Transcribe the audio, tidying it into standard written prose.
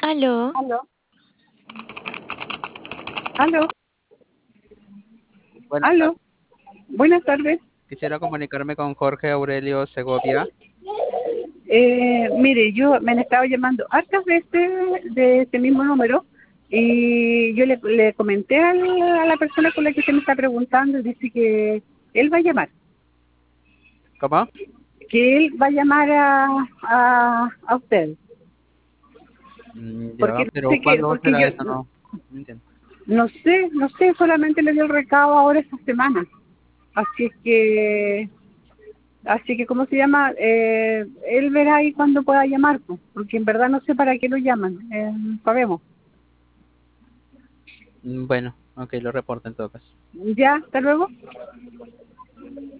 Aló, Aló, aló, Buenas aló. tardes. Buenas tardes. Quisiera comunicarme con Jorge Aurelio Segovia. Mire, yo me han estado llamando hartas veces de este mismo número y yo le comenté a la persona con la que usted me está preguntando y dice que él va a llamar, ¿Cómo? que él va a llamar a usted, Ya, porque pero dice que, ¿cuándo porque será yo eso? No entiendo. no sé, solamente le dio el recado ahora esta semana, así es que ¿cómo se llama? Él verá ahí cuando pueda llamar, pues, porque en verdad no sé para qué lo llaman, sabemos. Bueno, ok, lo reporto en todo caso. Ya, hasta luego.